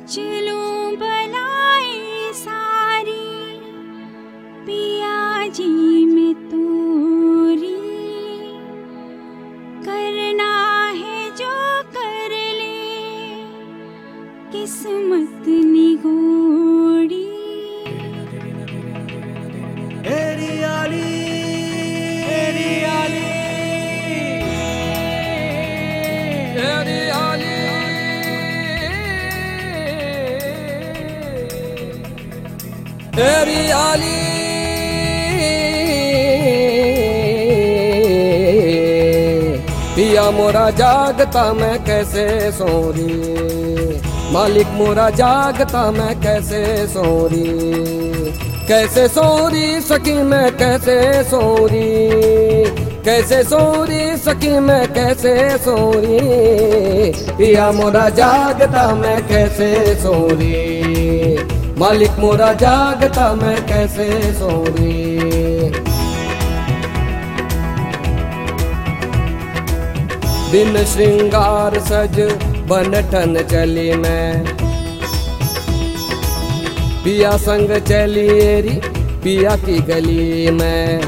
चलूं बलाई सारी पिया जी में तोरी, करना है जो कर ले किस्मत निगोड़ी। एरियाली एरियाली एरियाली एरियाली पिया मोरा जागता मैं कैसे सोरी, मालिक मोरा जागता मैं कैसे सोरी, कैसे सोरी सकी मैं कैसे सोरी, कैसे सोरी सकी मैं कैसे सोरी, पिया मोरा जागता मैं कैसे सोरी, मालिक मोरा जागता मैं कैसे सोरी। बिन श्रृंगार सज बनठन चली मैं, पिया संग चली एरी पिया की गली में।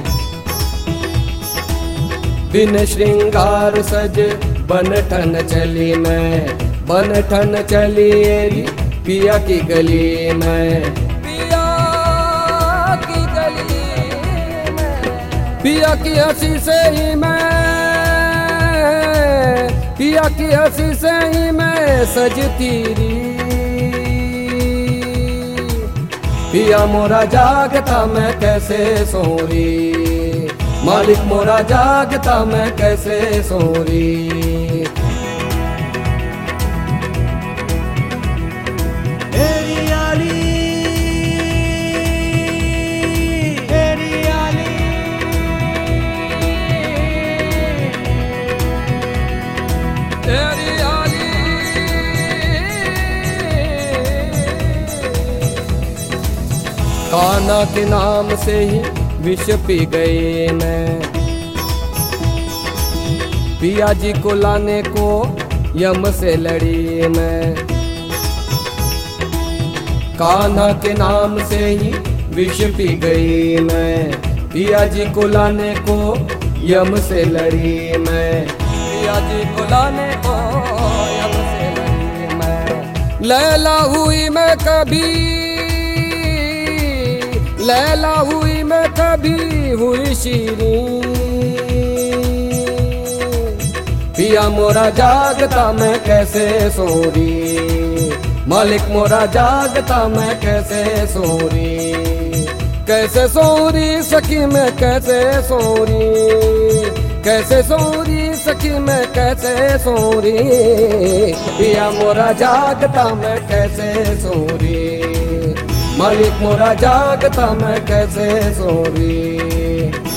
बिन श्रृंगार सज बनठन चली मैं, बनठन चली एरी पिया की गली में। पिया की गली में, पिया की हंसी से ही मैं, पिया की हंसी से ही मैं सजती रही, पिया मोरा जागता मैं कैसे सोरी, मालिक मोरा जागता मैं कैसे सोरी। एरियाली एरियाली एरियाली कान्हा के नाम से ही विष पी गई मैं, पिया जी को लाने को यम से लड़ी मैं। कान्हा के नाम से ही विष पी गई मैं, पिया जी को लाने को यम से लड़ी मैं, पिया जी को लाने को यम से लड़ी मैं। लैला हुई मैं कभी, लैला हुई मैं कभी हुई शीरी, पिया मोरा जागता मैं कैसे सोरी, मालिक मोरा जागता मैं कैसे सोरी, कैसे सोरी सखी मैं कैसे सोरी, कैसे सोरी सखी मैं कैसे सोरी, पिया मोरा जागता मैं कैसे सोरी, मालिक मोरा जागता मैं कैसे सोरी।